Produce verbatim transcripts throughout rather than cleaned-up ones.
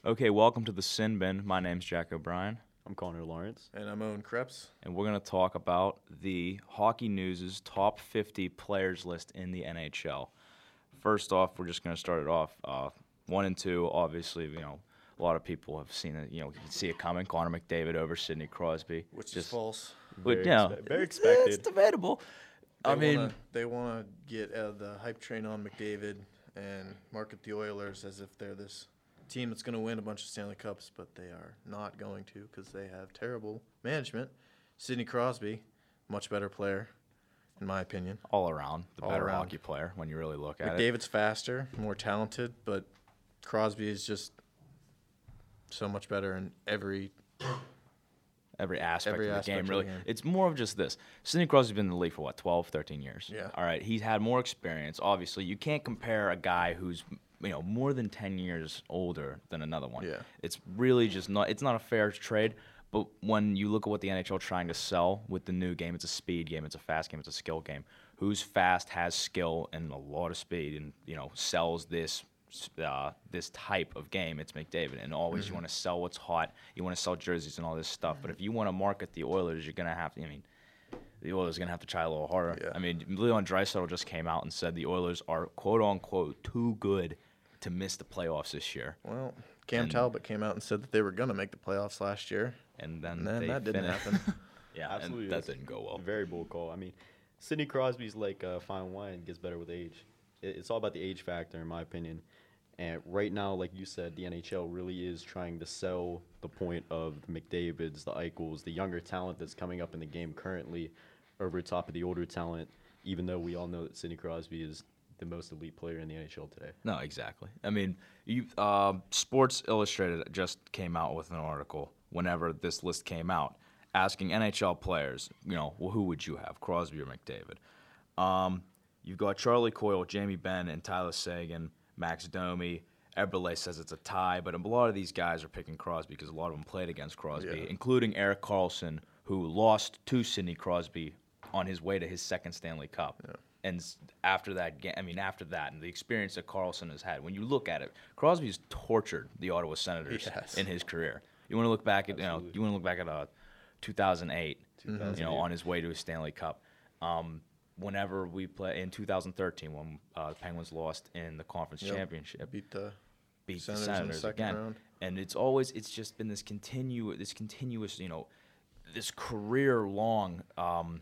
Okay, welcome to the Sin Bin. My name's Jack O'Brien, I'm Connor Lawrence. And I'm Owen Krebs. and we're going to talk about the Hockey News' top fifty players list in the N H L. First off, we're just going to start it off. Uh, one and two, obviously, you know, a lot of people have seen it. You know, you can see it coming. Connor McDavid over Sidney Crosby. Which Just, is false. But, Very you know, expe- very it's- expected. It's debatable. They I mean, wanna, they want to get uh, the hype train on McDavid and market the Oilers as if they're this team that's going to win a bunch of Stanley Cups, but they are not going to because they have terrible management. Sidney Crosby, much better player, in my opinion. all around, the All better around. hockey player when you really look at it. McDavid's faster, more talented, but Crosby is just so much better in every Every aspect Every of the aspect game, of the really. game. It's more of just this. Sidney Crosby's been in the league for, what, twelve, thirteen years? Yeah. All right, he's had more experience. Obviously, you can't compare a guy who's, you know, more than ten years older than another one. Yeah. It's really just not, it's not a fair trade. But when you look at what the N H L is trying to sell with the new game, it's a speed game, it's a fast game, it's a skill game. Who's fast, has skill, and a lot of speed, and, you know, sells this uh, this type of game, it's McDavid. And always Mm-hmm. you want to sell what's hot. You want to sell jerseys and all this stuff. But if you want to market the Oilers, you're going to have to, I mean, the Oilers are going to have to try a little harder. Yeah. I mean, Leon Draisaitl just came out and said the Oilers are, quote-unquote, too good to miss the playoffs this year. well. Cam And- Talbot came out and said that they were going to make the playoffs last year. And then, And then they that didn't finished- happen. yeah, Absolutely, and that that's didn't go well. Very bold call. I mean, Sidney Crosby's like uh, fine wine, gets better with age. It, it's all about the age factor, in my opinion. And right now, like you said, the N H L really is trying to sell the point of the McDavids, the Eichels, the younger talent that's coming up in the game currently over top of the older talent, even though we all know that Sidney Crosby is the most elite player in the N H L today. No, exactly. I mean, you uh, Sports Illustrated just came out with an article whenever this list came out, asking N H L players, you know, well, who would you have, Crosby or McDavid? Um, you've got Charlie Coyle, Jamie Benn, and Tyler Seguin, Max Domi. Eberle says it's a tie, but a lot of these guys are picking Crosby because a lot of them played against Crosby, Yeah. including Eric Carlson, who lost to Sidney Crosby on his way to his second Stanley Cup. Yeah. And s- after that, ga- I mean, after that, and the experience that Carlson has had, when you look at it, Crosby's tortured the Ottawa Senators Yes. in his career. You want to look back at, you know, Absolutely. you want to look back at uh, two thousand eight, you know, two thousand eight. on his way to his Stanley Cup. Um, whenever we play in two thousand thirteen, when uh, the Penguins lost in the conference Yep. championship, Beat the beat Senators the in the Senators second again. round. And it's always it's just been this continu this continuous, you know, this career long um,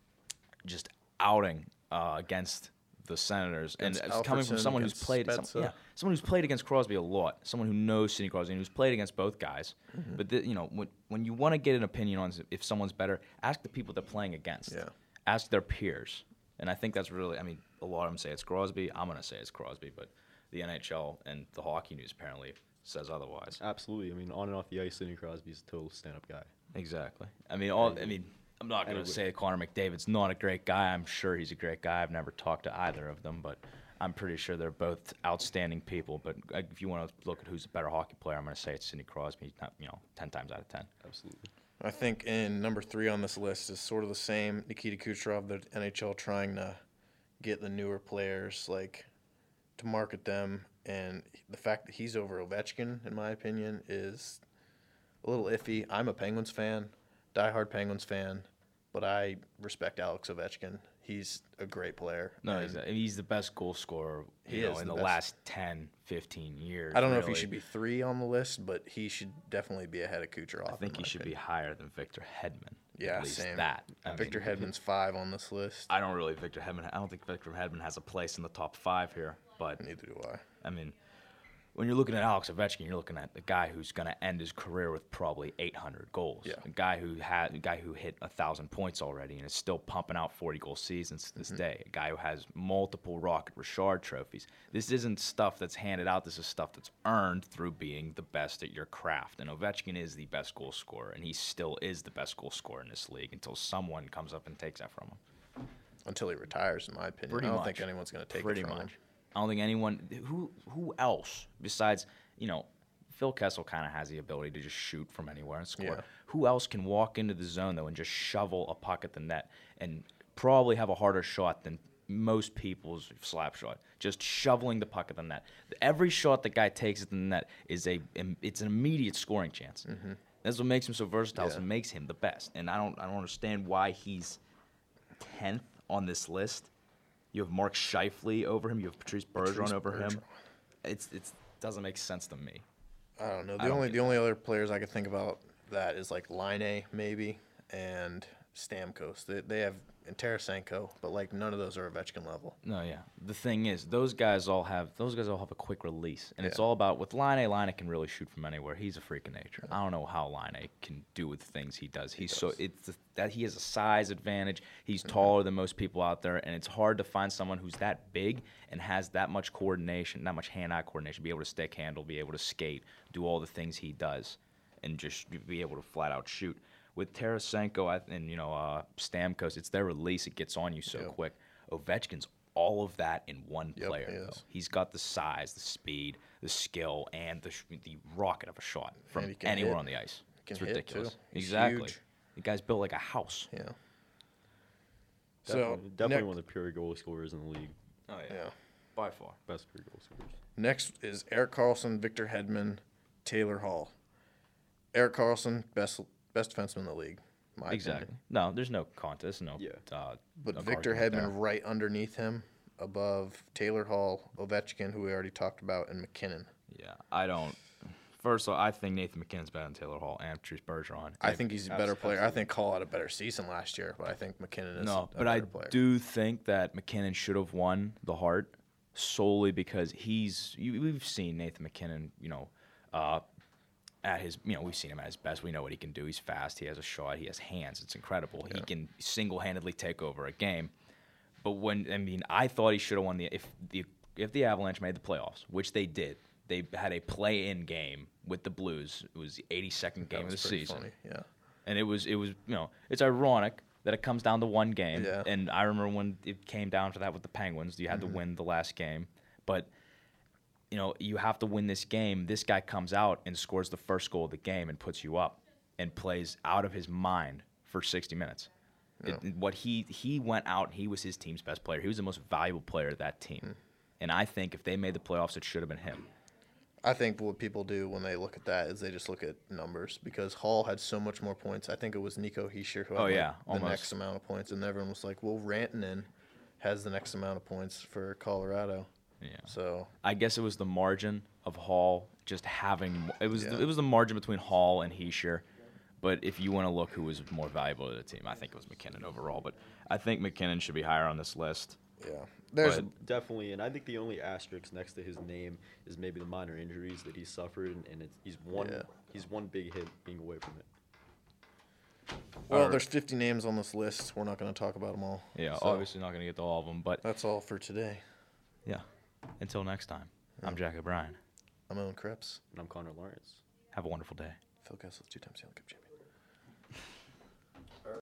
just outing uh, against the Senators, Against and it's coming from Alfredsson, someone who's against played some, Spezza. yeah, someone who's played against Crosby a lot, someone who knows Sidney Crosby and who's played against both guys. Mm-hmm. But the, you know, when when you want to get an opinion on if someone's better, ask the people they're playing against. Yeah. Ask their peers. And I think that's really, I mean, a lot of them say it's Crosby. I'm going to say it's Crosby, but the N H L and the Hockey News apparently says otherwise. Absolutely. I mean, on and off the ice, Sidney Crosby's a total stand-up guy. Exactly. I mean, all. I mean, I'm not going to Anyway. say that Connor McDavid's not a great guy. I'm sure he's a great guy. I've never talked to either of them, but I'm pretty sure they're both outstanding people. But uh, if you want to look at who's a better hockey player, I'm going to say it's Sidney Crosby. Not, you know, ten times out of ten. Absolutely. I think in number three on this list is sort of the same. Nikita Kucherov, the N H L trying to get the newer players, like, to market them. And the fact that he's over Ovechkin, in my opinion, is a little iffy. I'm a Penguins fan, diehard Penguins fan, but I respect Alex Ovechkin. He's a great player. No, and he's, a, he's the best goal scorer. You He know, is in the the, best. last ten, fifteen years. I don't know if he really. should be three on the list, but he should definitely be ahead of Kucherov. I think in he my should be opinion. higher than Victor Hedman. Yeah, at least same. that. I Victor mean, Hedman's five on this list. I don't really Victor Hedman. I don't think Victor Hedman has a place in the top five here. But Neither do I. I mean, when you're looking at Alex Ovechkin, you're looking at a guy who's going to end his career with probably eight hundred goals. Yeah. A guy who had a guy who hit a thousand points already and is still pumping out forty goal seasons to this Mm-hmm. day. A guy who has multiple Rocket Richard trophies. This isn't stuff that's handed out. This is stuff that's earned through being the best at your craft. And Ovechkin is the best goal scorer, and he still is the best goal scorer in this league until someone comes up and takes that from him. Until he retires, in my opinion. Pretty I don't much. think anyone's going to take Pretty it from much. him. I don't think anyone who who else besides you know Phil Kessel kind of has the ability to just shoot from anywhere and score. Yeah. Who else can walk into the zone though and just shovel a puck at the net and probably have a harder shot than most people's slap shot, just shoveling the puck at the net. Every shot the guy takes at the net is a it's an immediate scoring chance. Mm-hmm. That's what makes him so versatile. Yeah. So makes him the best. And I don't I don't understand why he's tenth on this list. You have Mark Scheifele over him. You have Patrice Bergeron Patrice over him. Bergeron. It's it's doesn't make sense to me. I don't know. The I don't only get the only other players I could think about that is like Line maybe and Stamkos. They they have and Tarasenko, but like none of those are Ovechkin level. No, yeah. The thing is, those guys all have those guys all have a quick release, and it's Yeah. all about with Line. Line can really shoot from anywhere. He's a freak of nature. I don't know how Line can do with the things he does. He's so does. it's the, that he has a size advantage. He's taller than most people out there, and it's hard to find someone who's that big and has that much coordination, that much hand-eye coordination, be able to stick handle, be able to skate, do all the things he does, and just be able to flat out shoot. With Tarasenko I- and you know uh, Stamkos, it's their release. It gets on you so Yep. quick. Ovechkin's all of that in one Yep, player. he though. is. He's got the size, the speed, the skill, and the sh- the rocket of a shot from And he can anywhere hit. on the ice. Can It's hit, ridiculous. too. He's Exactly. huge. The guy's built like a house. Yeah. Definitely, So definitely next, one of the pure goal scorers in the league. Oh yeah. by far. Best pure goal scorers. Next is Eric Carlson, Victor Hedman, Taylor Hall. Eric Carlson, best best defenseman in the league. My Exactly. opinion. No, there's no contest. No. Yeah. Uh, But no Victor argument Hedman there. right underneath him, above Taylor Hall, Ovechkin, who we already talked about, and McKinnon. Yeah, I don't. First of all, I think Nathan McKinnon's better than Taylor Hall and Patrice Bergeron. I And- think he's a Abs- better player. I absolutely. think Hall had a better season last year, but I think McKinnon is No, a but better I player. do think that McKinnon should have won the Hart solely because he's. You, we've seen Nathan McKinnon, you know, uh, at his. You know, we've seen him at his best. We know what he can do. He's fast. He has a shot. He has hands. It's incredible. He Yeah. can single-handedly take over a game. But when I mean, I thought he should have won the if the if the Avalanche made the playoffs, which they did. They had a play-in game with the Blues. It was the eighty-second That game of the was pretty season. funny. Yeah. And it was, it was, you know, it's ironic that it comes down to one game. Yeah. And I remember when it came down to that with the Penguins, you had Mm-hmm. to win the last game. But, you know, you have to win this game. This guy comes out and scores the first goal of the game and puts you up and plays out of his mind for sixty minutes. It, Yeah. what he he went out and he was his team's best player. He was the most valuable player of that team. Hmm. And I think if they made the playoffs, it should have been him. I think what people do when they look at that is they just look at numbers because Hall had so much more points. I think it was Nico Hischier who had Oh, like, yeah, the almost. next amount of points, and everyone was like, "Well, Rantanen has the next amount of points for Colorado." Yeah. So I guess it was the margin of Hall just having it was Yeah. it was the margin between Hall and Hischier. But if you want to look who was more valuable to the team, I think it was McKinnon overall. But I think McKinnon should be higher on this list. yeah, there's But- Definitely, and I think the only asterisk next to his name is maybe the minor injuries that he's suffered, and, and it's, he's one Yeah. he's one big hit being away from it. well, Alright. there's fifty names on this list. We're not going to talk about them all. Yeah, So, obviously not going to get to all of them. But that's all for today. yeah, until next time, I'm Jack O'Brien. I'm Owen Krebs. And I'm Connor Lawrence. Have a wonderful day. Phil Kessel, two-time Stanley Cup champion.